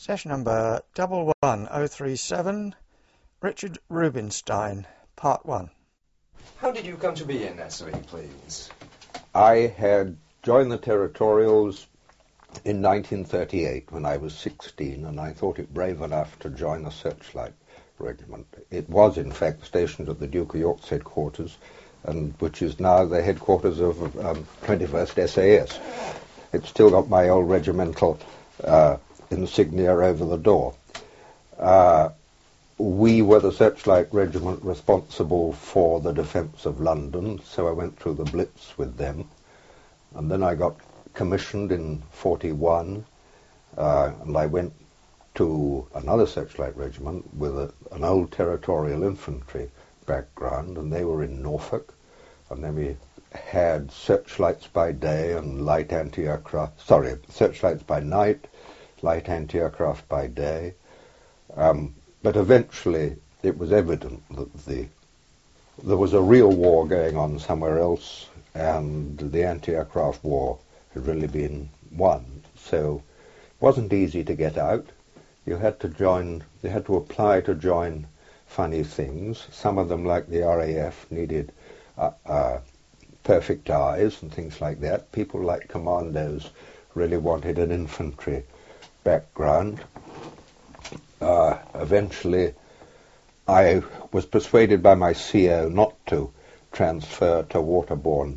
Session number 11037, Richard Rubinstein, Part 1. How did you come to be in SOE, please? I had joined the Territorials in 1938 when I was 16, and I thought it brave enough to join a Searchlight Regiment. It was, in fact, stationed at the Duke of York's headquarters, and which is now the headquarters of 21st SAS. It's still got my old regimental insignia over the door. We were the Searchlight Regiment responsible for the defence of London, so I went through the Blitz with them. And then I got commissioned in 41, and I went to another Searchlight Regiment with an old Territorial Infantry background, and they were in Norfolk. And then we had searchlights by day and light anti-aircraft, searchlights by night, light anti-aircraft by day. But eventually it was evident that there was a real war going on somewhere else, and the anti-aircraft war had really been won. So it wasn't easy to get out. You had to apply to join funny things. Some of them, like the RAF, needed perfect eyes and things like that. People like commandos really wanted an infantry background. Eventually, I was persuaded by my CO not to transfer to waterborne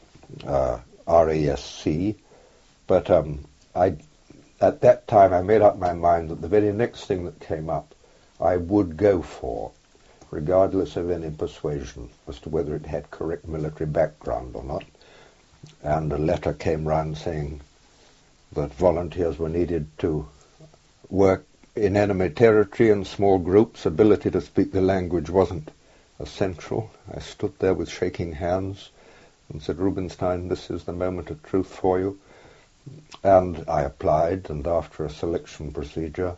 RASC, but at that time I made up my mind that the very next thing that came up I would go for, regardless of any persuasion as to whether it had correct military background or not. And a letter came round saying that volunteers were needed to work in enemy territory in small groups. Ability to speak the language wasn't essential. I stood there with shaking hands and said, "Rubinstein, this is the moment of truth for you." And I applied, and after a selection procedure,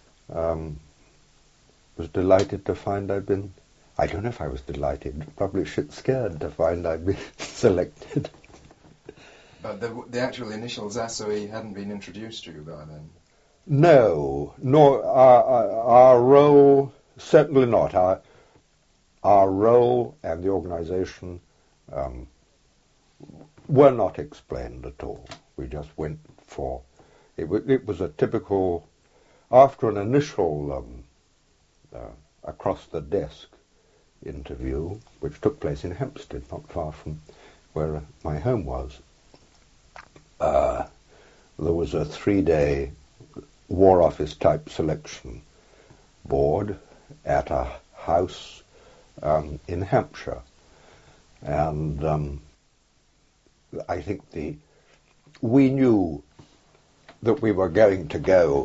was delighted to find I'd been, I don't know if I was delighted, probably shit scared to find I'd been selected. But the actual initials SOE hadn't been introduced to you by then? No, nor our role, certainly not. Our role and the organisation were not explained at all. We just went for, it was a typical, after an initial across-the-desk interview, which took place in Hampstead, not far from where my home was. There was a 3-day War Office type selection board at a house in Hampshire, and I think we knew that we were going to go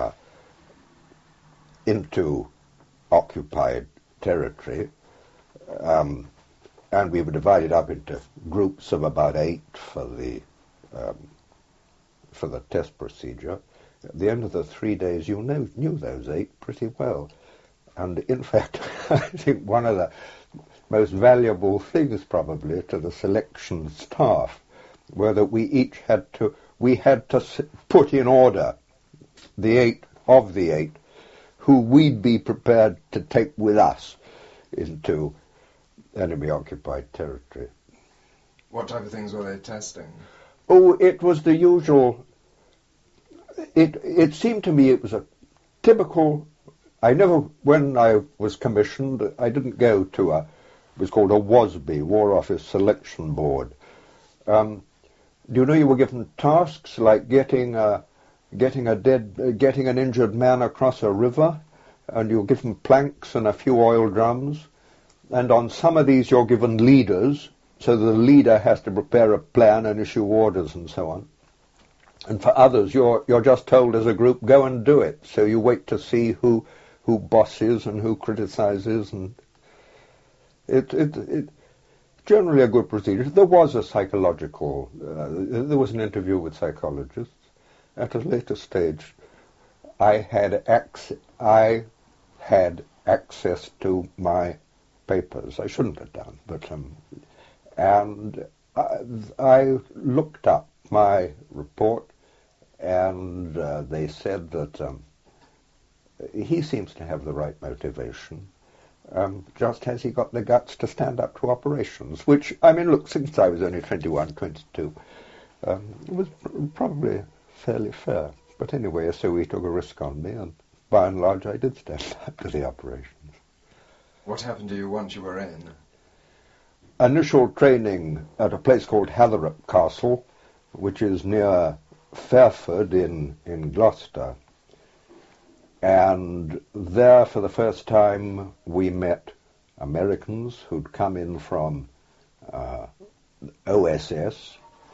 into occupied territory, and we were divided up into groups of about 8 for the test procedure. At the end of the 3 days, you knew those 8 pretty well. And in fact, I think one of the most valuable things probably to the selection staff were that we had to put in order the 8 of the 8 who we'd be prepared to take with us into enemy-occupied territory. What type of things were they testing? Oh, it was the usual. It seemed to me it was a typical. When I was commissioned, I didn't go to it was called a WOSB, War Office Selection Board. Do you know you were given tasks like getting an injured man across a river, and you're given planks and a few oil drums, and on some of these you're given leaders, so the leader has to prepare a plan and issue orders and so on. And for others, you're just told as a group, go and do it. So you wait to see who bosses and who criticizes, and it generally a good procedure. There was a psychological, there was an interview with psychologists. At a later stage, I had access to my papers. I shouldn't have done, but and I looked up my report, and they said that he seems to have the right motivation. Just has he got the guts to stand up to operations, which, I mean, look, since I was only 21, 22, it was probably fairly fair. But anyway, so he took a risk on me, and by and large I did stand up to the operations. What happened to you once you were in? Initial training at a place called Hatherop Castle, which is near Fairford in Gloucester. And there, for the first time, we met Americans who'd come in from OSS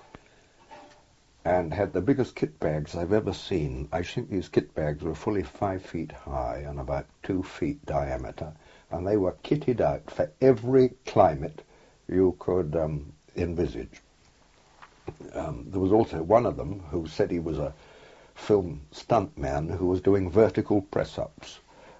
and had the biggest kit bags I've ever seen. I think these kit bags were fully 5 feet high and about 2 feet diameter, and they were kitted out for every climate you could envisage. There was also one of them who said he was a film stuntman who was doing vertical press-ups.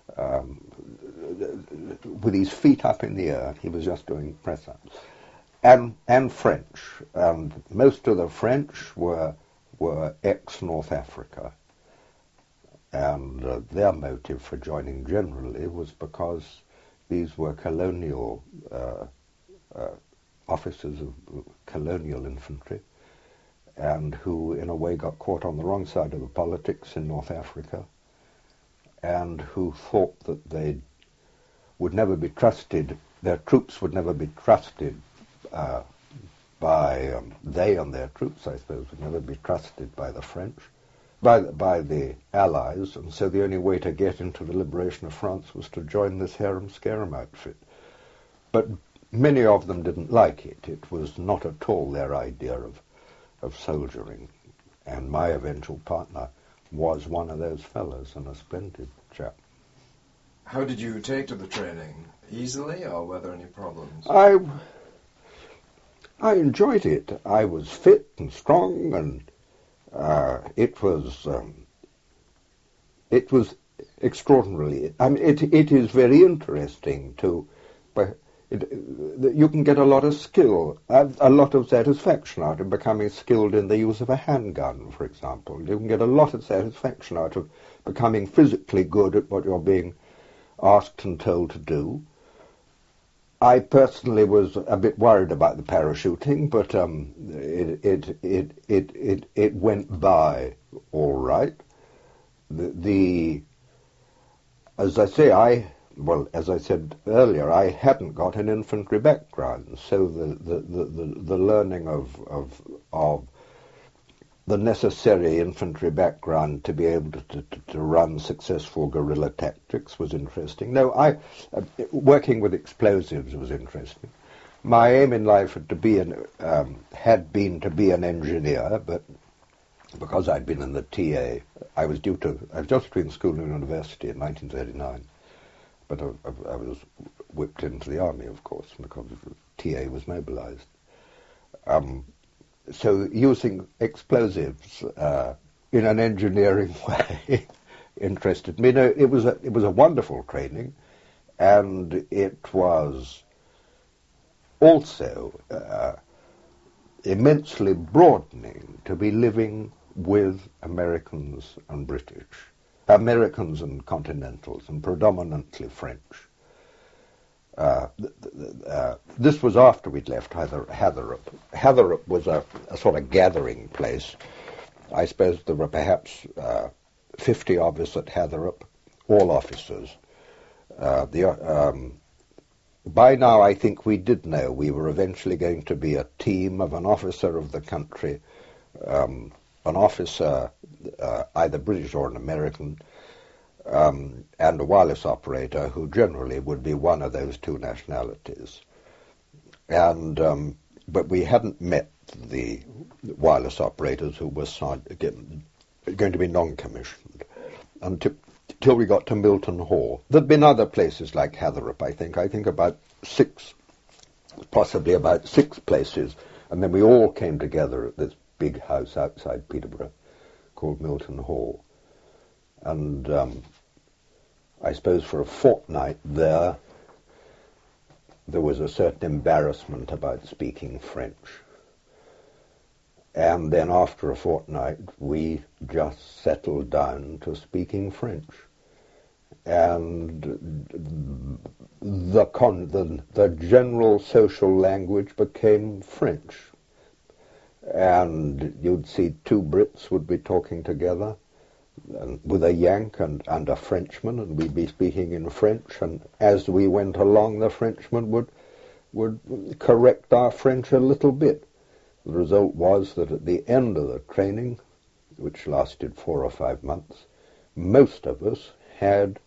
With his feet up in the air, he was just doing press-ups. And French. And most of the French were ex-North Africa. And their motive for joining generally was because these were colonial officers of colonial infantry, and who in a way got caught on the wrong side of the politics in North Africa, and who thought that they would never be trusted, their troops would never be trusted they and their troops, I suppose, would never be trusted by the French, by the Allies, and so the only way to get into the liberation of France was to join this harem-scarum outfit. But many of them didn't like it. It was not at all their idea of soldiering, and my eventual partner was one of those fellows, and a splendid chap. How did you take to the training? Easily, or were there any problems? I enjoyed it. I was fit and strong, and it was extraordinarily. I mean, it is very interesting to. You can get a lot of skill, a lot of satisfaction out of becoming skilled in the use of a handgun, for example. You can get a lot of satisfaction out of becoming physically good at what you're being asked and told to do. I personally was a bit worried about the parachuting, but it went by all right. As I say, as I said earlier, I hadn't got an infantry background, so the learning of the necessary infantry background to be able to run successful guerrilla tactics was interesting. No, working with explosives was interesting. My aim in life had been to be an engineer, but because I'd been in the TA, I was just between school and university in 1939. But I was whipped into the army, of course, because TA was mobilized. So using explosives in an engineering way interested me. No, it was a wonderful training, and it was also immensely broadening to be living with Americans and British. Americans and Continentals, and predominantly French. This was after we'd left Hatherop. Hatherop was a sort of gathering place. I suppose there were perhaps 50 of us at Hatherop, all officers. By now I think we did know we were eventually going to be a team of an officer of the country, an officer, either British or an American, and a wireless operator who generally would be one of those two nationalities. And but we hadn't met the wireless operators who were going to be non-commissioned until we got to Milton Hall. There'd been other places like Hatherop, I think about possibly about six places, and then we all came together at this big house outside Peterborough called Milton Hall. And I suppose for a fortnight there was a certain embarrassment about speaking French. And then after a fortnight, we just settled down to speaking French. and the general social language became French. And you'd see two Brits would be talking together with a Yank and a Frenchman, and we'd be speaking in French, and as we went along, the Frenchman would correct our French a little bit. The result was that at the end of the training, which lasted 4 or 5 months, most of us had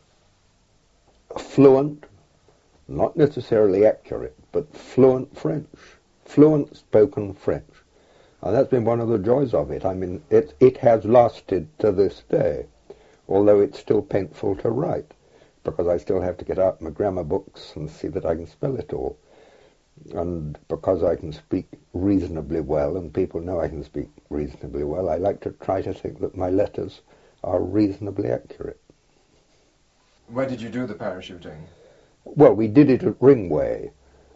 fluent, not necessarily accurate, but fluent French, fluent spoken French. And that's been one of the joys of it. I mean, it has lasted to this day, although it's still painful to write, because I still have to get out my grammar books and see that I can spell it all. And because I can speak reasonably well, and people know I can speak reasonably well, I like to try to think that my letters are reasonably accurate. Where did you do the parachuting? Well, we did it at Ringway,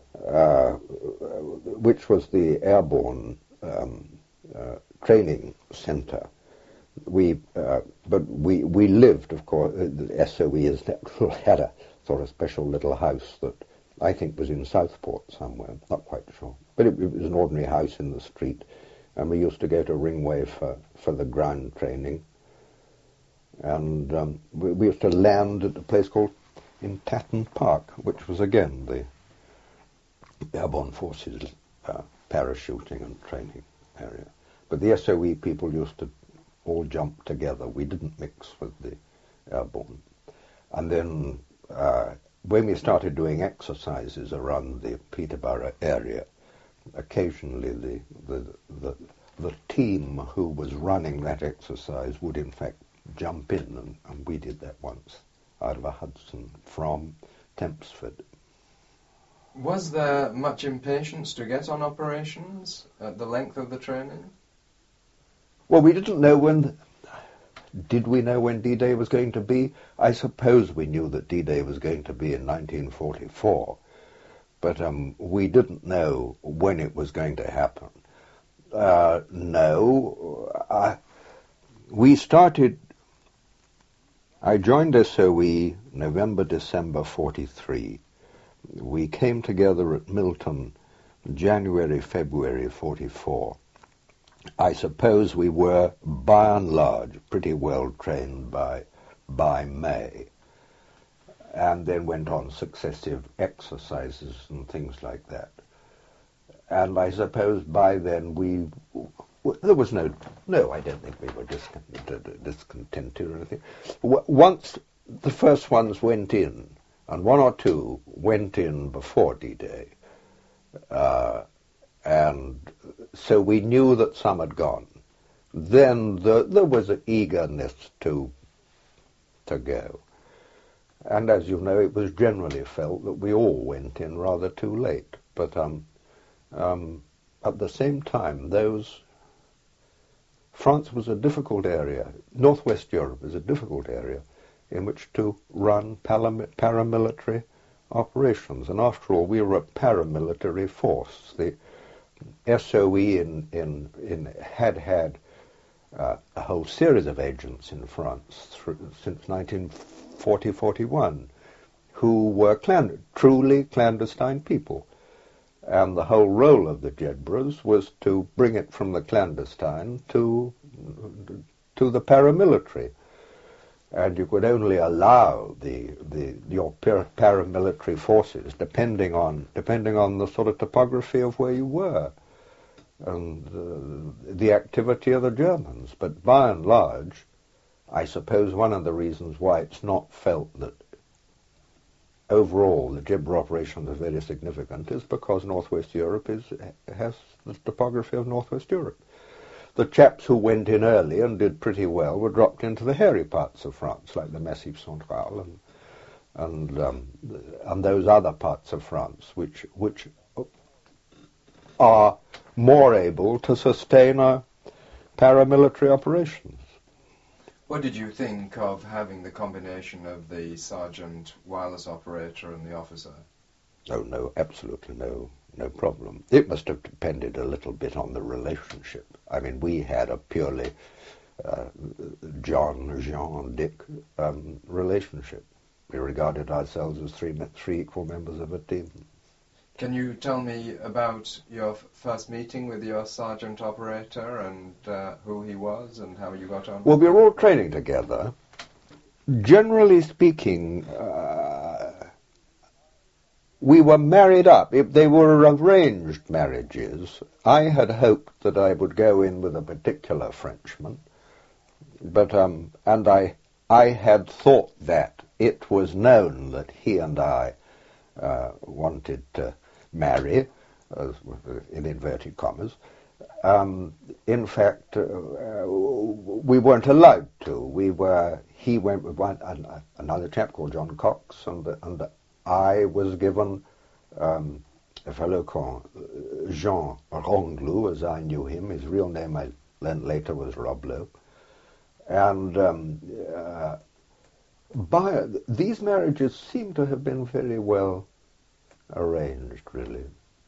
which was the airborne training centre. But we lived, of course. The SOE had a sort of special little house that I think was in Southport somewhere. Not quite sure, but it was an ordinary house in the street, and we used to go to Ringway for the ground training. And we used to land at a place called in Tatton Park, which was again the Airborne Forces parachuting and training area. But the SOE people used to all jump together. We didn't mix with the airborne. And then when we started doing exercises around the Peterborough area, occasionally the team who was running that exercise would in fact jump in, and we did that once out of a Hudson from Tempsford. Was there much impatience to get on operations at the length of the training? Well, we didn't know when. Did we know when D-Day was going to be? I suppose we knew that D-Day was going to be in 1944, but we didn't know when it was going to happen. We started. I joined SOE November, December 43. We came together at Milton January, February 44. I suppose we were, by and large, pretty well trained by May, and then went on successive exercises and things like that. And I suppose by then there was no, I don't think we were discontented or anything. Once the first ones went in, and one or two went in before D-Day, and so we knew that some had gone. Then there was an eagerness to go. And as you know, it was generally felt that we all went in rather too late. But at the same time, France was a difficult area. Northwest Europe is a difficult area in which to run paramilitary operations. And after all, we were a paramilitary force. The SOE had a whole series of agents in France since 1940-41 who were truly clandestine people. And the whole role of the Jedburghs was to bring it from the clandestine to the paramilitary. And you could only allow your paramilitary forces depending on the sort of topography of where you were and the activity of the Germans. But by and large, I suppose one of the reasons why it's not felt that overall the Jedburgh operation is very significant is because Northwest Europe has the topography of Northwest Europe. The chaps who went in early and did pretty well were dropped into the hairy parts of France, like the Massif Central and those other parts of France, which are more able to sustain paramilitary operations. What did you think of having the combination of the sergeant, wireless operator, and the officer? Oh no, absolutely no problem. It must have depended a little bit on the relationship. I mean, we had a purely John, Jean, Dick relationship. We regarded ourselves as three equal members of a team. Can you tell me about your first meeting with your sergeant operator and who he was and how you got on? Well, we were all training together. Generally speaking, we were married up. If they were arranged marriages, I had hoped that I would go in with a particular Frenchman, but and I had thought that it was known that he and I wanted to marry, in inverted commas. In fact, we weren't allowed to. He went with another chap called John Cox, and I was given a fellow called Jean Ronglou, as I knew him. His real name I learned later was Robleau. And these marriages seem to have been very well arranged, really,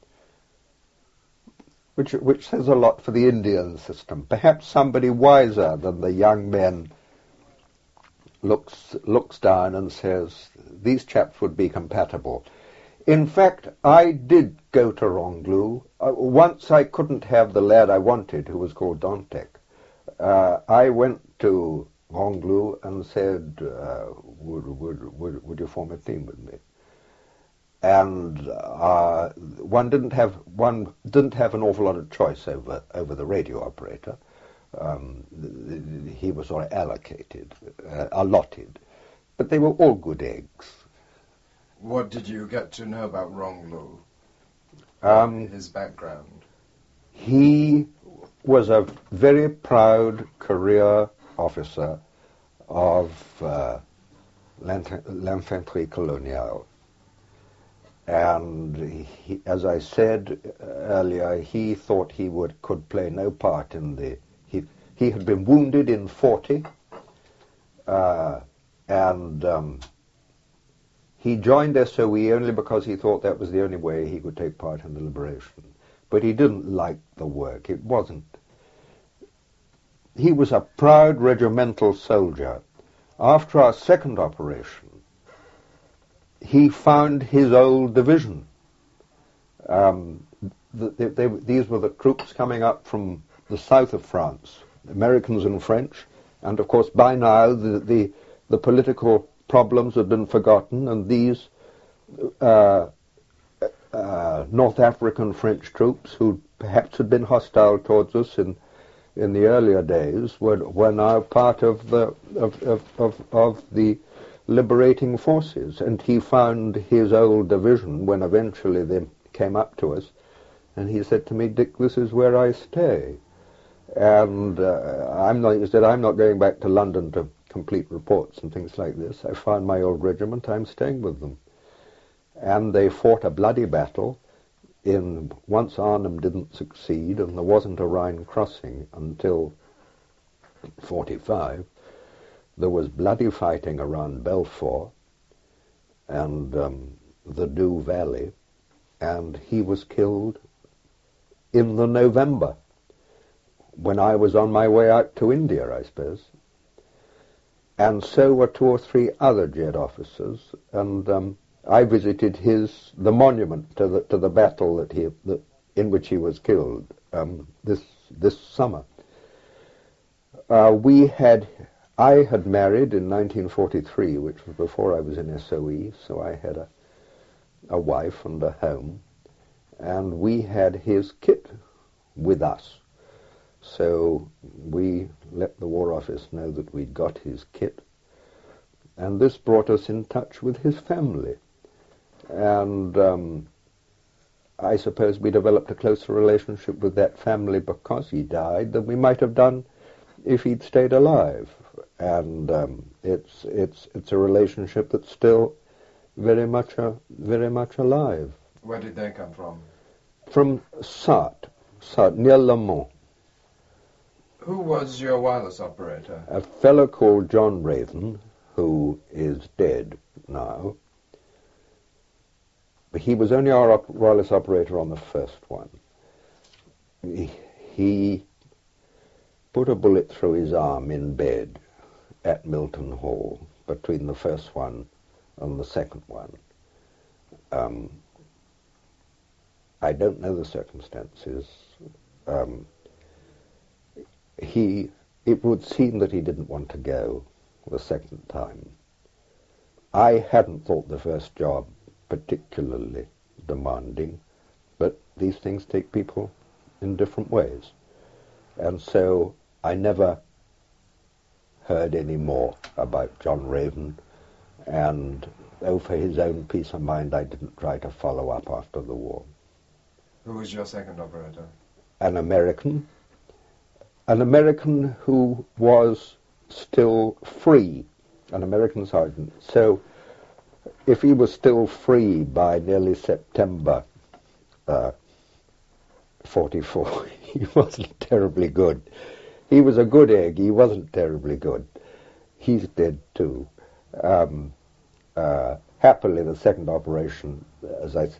which says a lot for the Indian system. Perhaps somebody wiser than the young men looks down and says, these chaps would be compatible. In fact, I did go to Ronglou. Once I couldn't have the lad I wanted, who was called Dantec. I went to Ronglou and said, would you form a team with me? And one didn't have an awful lot of choice over the radio operator. He was sort of allotted, but they were all good eggs. What did you get to know about Ronglou? His background. He was a very proud career officer of l'Infanterie Coloniale. And he, as I said earlier, he thought he could play no part in the... He had been wounded in 40, and he joined SOE only because he thought that was the only way he could take part in the liberation. But he didn't like the work. It wasn't. He was a proud regimental soldier. After our second operation, he found his old division. These were the troops coming up from the south of France, Americans and French, and of course by now the political problems had been forgotten, and these North African French troops, who perhaps had been hostile towards us in the earlier days, were now part of the liberating forces. And he found his old division when eventually they came up to us, and he said to me, "Dick, this is where I stay." And he said, I'm not going back to London to complete reports and things like this. I found my old regiment, I'm staying with them. And they fought a bloody battle. Once Arnhem didn't succeed, and there wasn't a Rhine crossing until 45. There was bloody fighting around Belfort and the Doubs Valley, and he was killed in the November, when I was on my way out to India, I suppose. And so were 2 or 3 other Jet officers, and I visited the monument to the battle in which he was killed this summer. I had married in 1943, which was before I was in SOE, so I had a wife and a home, and we had his kit with us. So we let the War Office know that we'd got his kit, and this brought us in touch with his family. And I suppose we developed a closer relationship with that family because he died than we might have done if he'd stayed alive. And it's a relationship that's still very much alive. Where did they come from? From Sarthe, near Le Mans. Who was your wireless operator? A fellow called John Raven, who is dead now. But he was only our wireless operator on the first one. He put a bullet through his arm in bed at Milton Hall between the first one and the second one. I don't know the circumstances. It would seem that he didn't want to go the second time. I hadn't thought the first job particularly demanding, but these things take people in different ways. And so I never heard any more about John Raven, and for his own peace of mind, I didn't try to follow up after the war. Who was your second operator? An American who was still free, an American sergeant. So if he was still free by nearly September 44, he wasn't terribly good. He was a good egg, he wasn't terribly good. He's dead too. Happily, the second operation, as I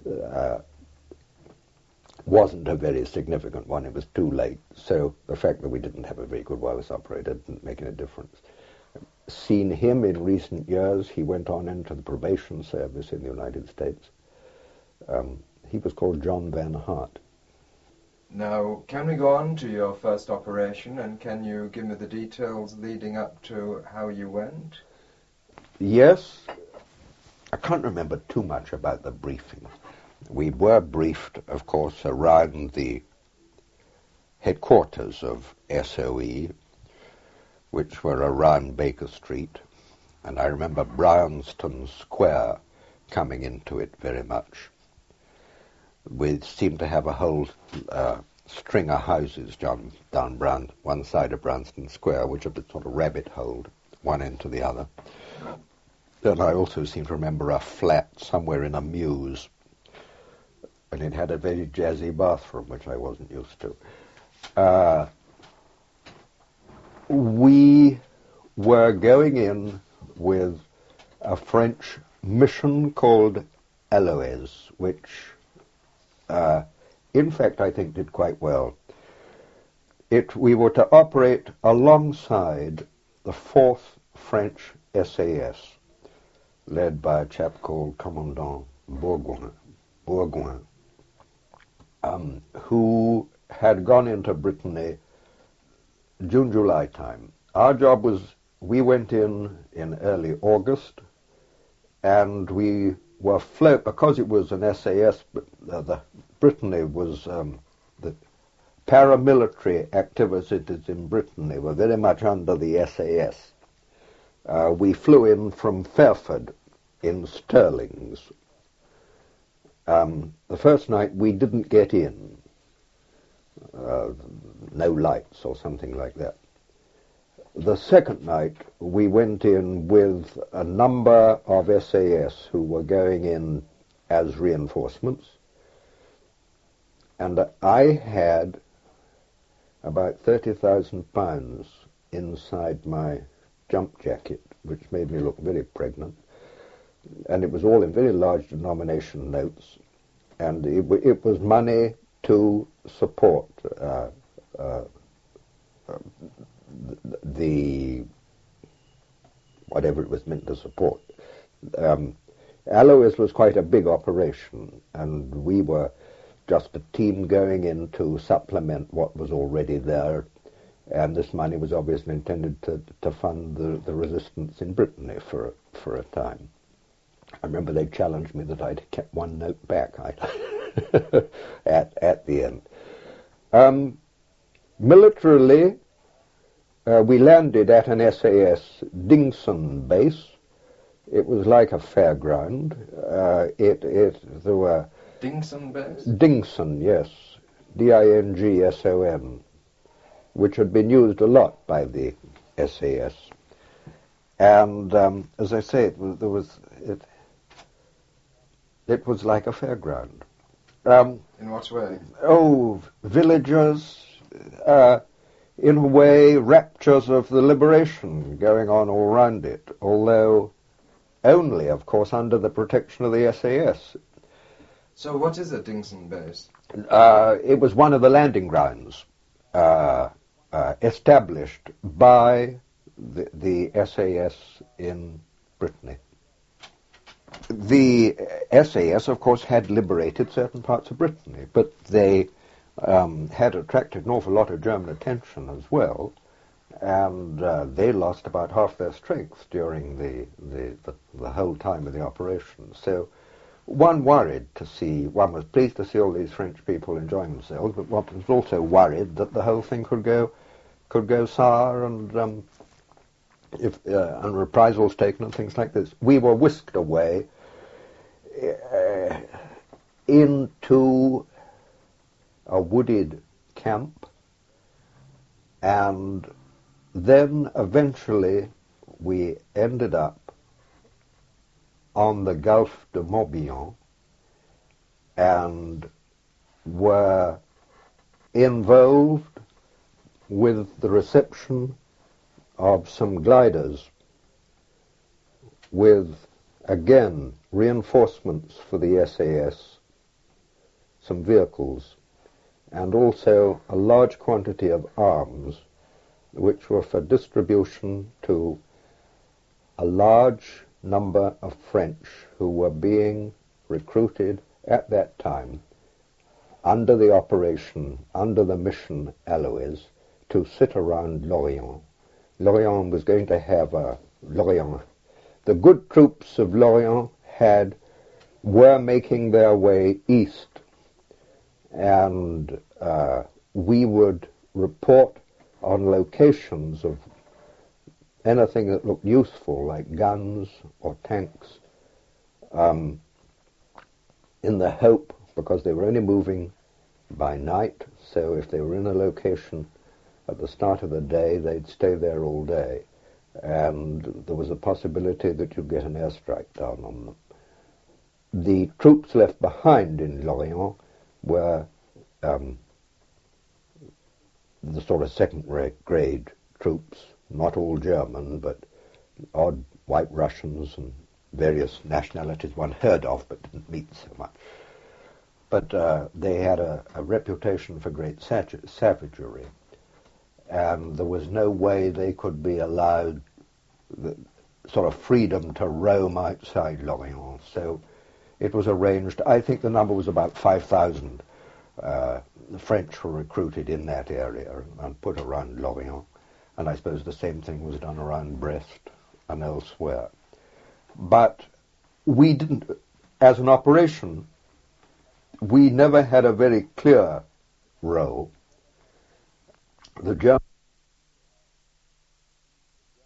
wasn't a very significant one. It was too late. So the fact that we didn't have a very good wireless operator didn't make any difference. Seen him in recent years. He went on into the probation service in the United States. He was called John Van Hart. Now, can we go on to your first operation, and can you give me the details leading up to how you went? Yes. I can't remember too much about the briefing. We were briefed, of course, around the headquarters of SOE, which were around Baker Street, and I remember Bryanston Square coming into it very much. We seemed to have a whole string of houses down one side of Bryanston Square, which had been sort of rabbit-holed, one into the other. And I also seem to remember a flat somewhere in a mews, and it had a very jazzy bathroom, which I wasn't used to. We were going in with a French mission called Aloes, which, in fact, I think did quite well. We were to operate alongside the 4th French SAS, led by a chap called Commandant Bourgoin, who had gone into Brittany June-July time. Our job was, we went in early August, and we were because it was an SAS, the Brittany was, the paramilitary activities in Brittany were very much under the SAS. We flew in from Fairford in Stirlings. The first night we didn't get in, no lights or something like that. The second night we went in with a number of SAS who were going in as reinforcements, and I had about £30,000 inside my jump jacket, which made me look very pregnant, and it was all in very large denomination notes, and it was money to support the whatever it was meant to support. Aloes was quite a big operation, and we were just a team going in to supplement what was already there, and this money was obviously intended to fund the resistance in Brittany for a time. I remember they challenged me that I'd kept one note back at the end. Militarily, we landed at an SAS Dingson base. It was like a fairground. There were Dingson base? Dingson, yes, Dingson, which had been used a lot by the SAS. And as I say, it was like a fairground. In what way? Oh, villagers, in a way, raptures of the liberation going on all round it, although only, of course, under the protection of the SAS. So what is a Dingson base? It was one of the landing grounds established by the SAS in Brittany. The SAS, of course, had liberated certain parts of Brittany, but they had attracted an awful lot of German attention as well, and they lost about half their strength during the whole time of the operation. So one was pleased to see all these French people enjoying themselves, but one was also worried that the whole thing could go sour and reprisals taken and things like this. We were whisked away into a wooded camp, and then eventually we ended up on the Gulf de Morbihan and were involved with the reception of some gliders with, again, reinforcements for the SAS, some vehicles, and also a large quantity of arms which were for distribution to a large number of French who were being recruited at that time under the operation, under the mission Alois, to sit around Lorient. Lorient was going to have the good troops of Lorient were making their way east, and we would report on locations of anything that looked useful, like guns or tanks, in the hope, because they were only moving by night, so if they were in a location at the start of the day, they'd stay there all day, and there was a possibility that you'd get an airstrike down on them. The troops left behind in Lorient were the sort of second-grade troops, not all German, but odd white Russians and various nationalities one heard of but didn't meet so much. But they had a reputation for great savagery, and there was no way they could be allowed the sort of freedom to roam outside Lorient. So it was arranged, I think the number was about 5,000. The French were recruited in that area and put around Lorient, and I suppose the same thing was done around Brest and elsewhere. But we didn't, as an operation, we never had a very clear role. The Germans